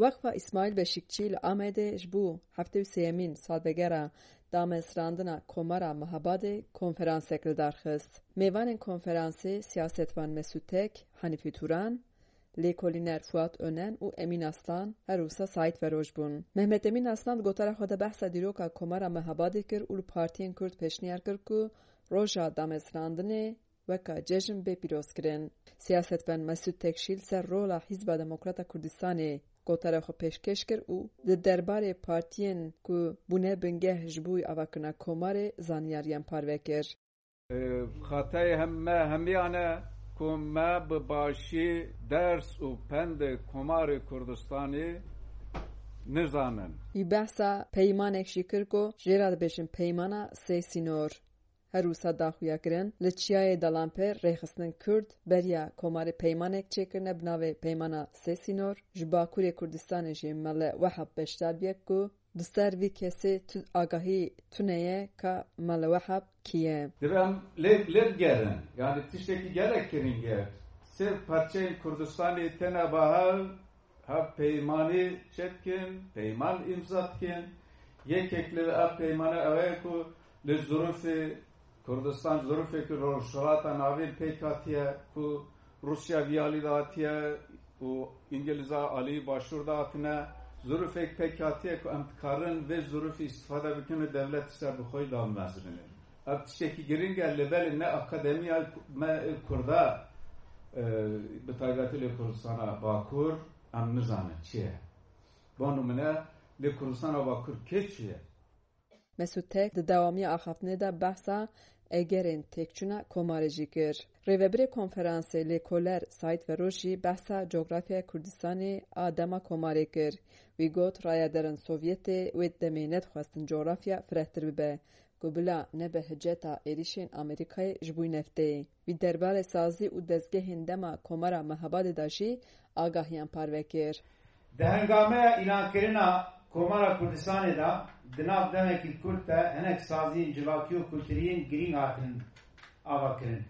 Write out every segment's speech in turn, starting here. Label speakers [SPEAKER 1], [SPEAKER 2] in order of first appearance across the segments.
[SPEAKER 1] وقفا اسماعیل بشیکچی لآمده جبو هفته و سیمین سالبگره دامزراندنا کمارا مهاباد کنفرانس اکل درخست. میوان کنفرانس سیاستوان مسعود تک، حنیفی توران، لیکولینر فواد önен و امین aslan هر روسا سایت و روش بون. محمد امین aslan گوتر خود بحث دیروکا کمارا مهاباد کر اول پارتین کرد پشنیار کر کو روژا دامزراندنه وکا جشن به پیروز کرن. سیاستوان مسعود تک شیل سر رولا حزب دموکراتا کردستانی گوتر خو پیشکش کر او د دربار پارتین کو بونه بنگه جبوی اواکنا کمار زانیاریان پاروکر.
[SPEAKER 2] خاطای همیانه که ما بباشی درس و پند کمار کردستانی نزانن.
[SPEAKER 1] ای بحثا پیمان اکشی کر کو جیراد بشن پیمانا سی سینور. هر روسا داخویا کرن لچیای دلانپر ریخستن کرد بریا کمار پیمانک چکرنه بناوه پیمانا سی سینور جباکوری کردستان جی مل وحب بشتر بیک کو دستر وی کسی آگاهی تونهیه که مل وحب کیه.
[SPEAKER 2] درم لب گرن yani tişteki gerek kirin ger. Sırf parça Kürdistan'ı tene bahal ha peymani çetkin, peyman imzatkin, yekekli ve peymani aveku le zurufi Kurdistan zurufi ki roşalata navil pekatiye ku Rusya viyalidatiye ku İngiliz Ali başvurda atına zurufek pekatiye ku emtikarın ve zurufi istifade bükünü devlet ister bu koyu damlasını. Artıştaki girin geldi belli ne akademiya kurda betaygatiyle Kurdistan'a bakur am nizanı çiye. Bu numune le Kurdistan'a bakur keçiye.
[SPEAKER 1] مسعود تک د دوامی آخفتنه دا بحثا اگرین تکچونا کمارجی کر. ریوبری کنفرانس لیکولر سایت و روشی بحثا جغرافیا کردستانی آدما کماری کر. وی گوت رای درن سوویت وید دمینت خواستن جغرافیا فرهتر ببه. گوبلا نبه هجتا ایریشین امریکای جبوی نفته. وی دربار سازی و دزگه هندما کمارا مهاباد داشی آگاهیان پارو کر.
[SPEAKER 3] دهنگامه اعلان کرنا Komara Kurdistan'ı da dınav demek ki Kürt'te henek sazi civakiyo kültüriyin girin hatın avakırın.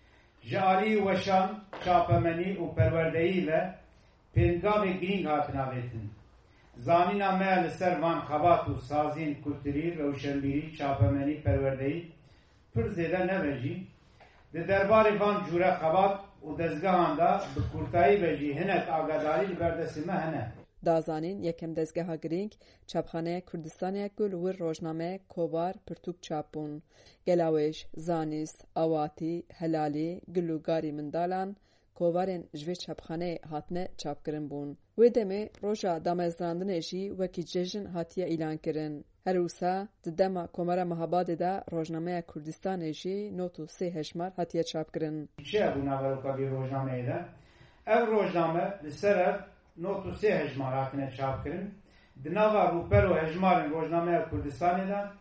[SPEAKER 3] Jari ve şan, çapemeni u perverdeyi ve penga ve girin hatın avetin. Zanina meğer servan kabatu sazin kültüri ve uşenbiri çapemeni perverdeyi pür zede neveci. De derbari van cure kabat u dezgahanda bu kurtayı veci henek agadari berdesime henek.
[SPEAKER 1] دازانین یکم دزگاه گرینگ چاپخانه کردستانی گل و روزنامه کوبار پرتوک چاپون گلاویش زانیست آواتی هلالی گلوگاری مندالان کوبارن جوی چاپخانه هاتنه چاپ کرن بون و دمه روژا دامزراندن جی وکی جشن هاتیه اعلان کرن هر روسا دما کومارا مهاباد دا روزنامه کردستان جی نوتو سی هشمار هاتیه چاپ کرن
[SPEAKER 3] چه بونا ورکا بی روزنامه دا ev روزنامه لسر notu se hejmaratine çap kirin. Dinava rupero hejmarın rojnameye Kurdistan'da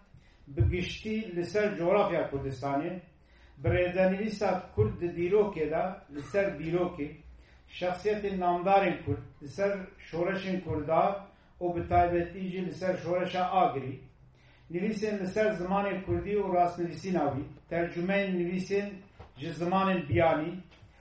[SPEAKER 3] bigişti liser coğrafya Kurdistan'ı Brezenilisa Kurd Diroke'da liser Diroke şahsiyetin namdarın Kurd liser şoreşin Kurda o bitaybetlici liser şoreşa agri nivisin liser zamanı Kurdi o rasnilisin avi tercümeyin nivisin zamanın biyani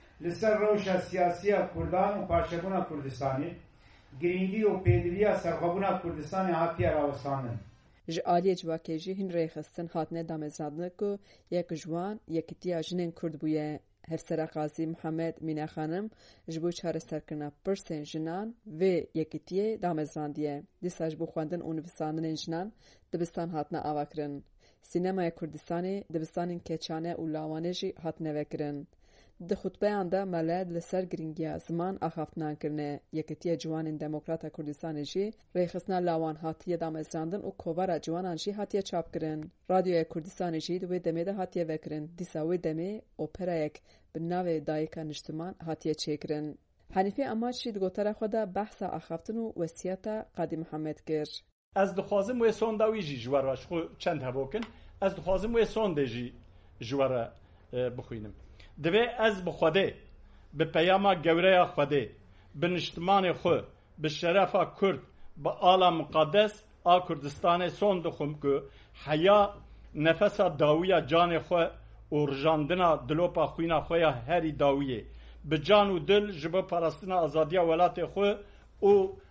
[SPEAKER 3] لسر روشا سیاسیا کردان و پارچبونا کردستانی گرینگی و پیدویا سرخابونا کردستانی هاتیه راوستانن.
[SPEAKER 1] جعالی جواکیجی هن ریخستن هاتنه دامزادنه که یک جوان یکیتیا جنین کرد بویه. هفسر قاضی محمد مینا خانم جبو چاره سرکرنا پرسن جنان و یکیتیه دامزراندیه. دیسا جبو خواندن و نویساندن جنان دبستان هاتنه آواکرن. سینمای کردستانی دبستانین کچانه و لاوانه جی هاتنه وکرن. د خطبه‌ان دا ملت لسر گرینگیا زمان آخافتنان کرنه یکیتیه جوانین دموکراتا کردستان جی ریخستنا لاوان هاتیه دامزراندن و کووارا جوانان جی هاتیه چاپ کرن. رادیوی کردستان جی دوی دمه دا هاتیه وکرن. دیسا وی دمه اوپرایک بناوی دایکا نشتمان هاتیه چیکرن. حنیفی اماچی دگوتر خدا بحثا آخافتن و وسیعتا قادی محمد گر.
[SPEAKER 4] از دخوازم و سونداوی جی جوارش خو چند هبوکن از دخوازم و سونده جی جوارا بخوینم. دوی از بخوده به پیام گوره خوده به نشتمان خو به شرف کرد به آلا مقدس آ کردستان سون دخم که حیا نفس داویه جان خو و رجاندنا دلوپا خوینا خویا هری داویه به جان و دل جبه پرستنا آزادی ولات خو و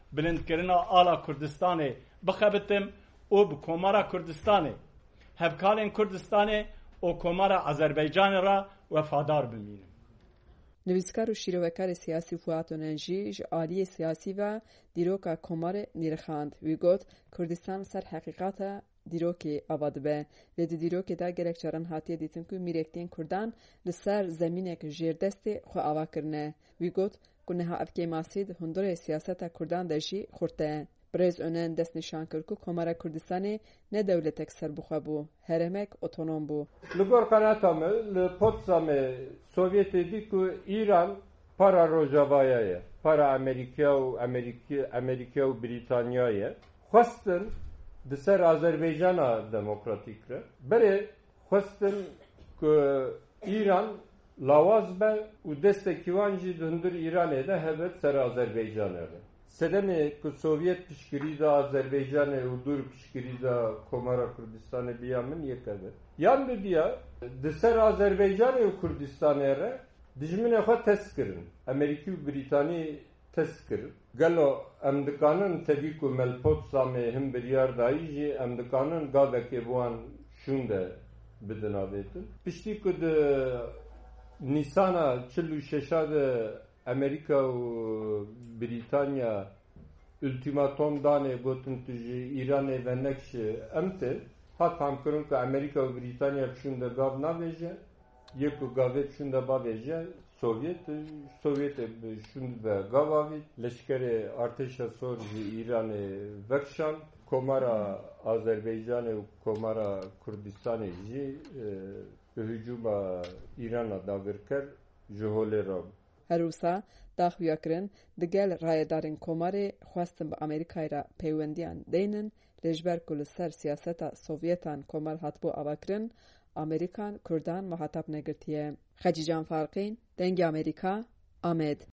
[SPEAKER 4] بلندکردنا آلا کردستانê bixebitim û bi Komara Kurdistanê hevkalên Kurdistanê û Komara Azerbaycanê ra wefadar bimînin.
[SPEAKER 1] Nivîskar û şîrovekarê siyasî Fuat Onan jî ji aliyê siyasî ve dîroka Komarê nîrxand. Wî got Kurdistan ser heqîqata dîrokê ava dibe. Lê di dîrokê de gelek caran hatiye dîtin ku mîrektiyên Kurdan li ser zemînek jêrdestê xwe ava kirine. Wî got ku niha ev kêmasî di hundirê siyaseta Kurdan de jî xurt e. Birêz Onan dest nîşan kir ku Komara Kurdistanê ne dewletek serbixwe bû, heremek otonom bû.
[SPEAKER 5] Li gor qenata me li Potsdamê Sovyetê dî ku İran para Rojavaya ye, para Amerîka û Brîtanya ye. Xwestin di ser Azerbaycana demokratîk re. Berê xwestin ku İran lawaz be û destekî wan jî di hundir İranê de hebe ser Azerbaycanê re. Sedemê ku Sovyet piştgirî da Azerbaycanê û dur piştgirî da Komara Kurdistanê biya min yekeve. Yan bidiya di ser Azerbaycanê û Kurdistanê re dijminê xwe test kirin. Amerîkî û Brîtanî test kirin. Gelo em dikanin tevî ku Melpotsdamê him biryar dayî jî em dikanin gavekê bi wan şûn de bidin avêtin. Piştî ku di Nîsana 46 de Amerika û Brîtanya ultimatom danê gotin tu ji İranê ve nekşi em tê hat hamkirin ku Amerika û Brîtanya pişûn de gav navêje yek ku gavê pişûn de bavêje Sovyetê pişûn de gav avî leşkerê artêşa sor ji İranê vekşand Komara Azerbaycanê û Komara Kurdistanê jî hücuma İran'a davir ji holê ra.
[SPEAKER 1] Her wisa daxuya kirin digel rayedarên Komarê xwestin bi Amerîkayê re peywendiyan deynin lê ji ber ku li ser siyaseta Sovyetan Komar hatibû avakirin, Amerîkan Kurdan mehatap negirtiye. Xecî Can Farqîn, Dengê Amerîka, Amed.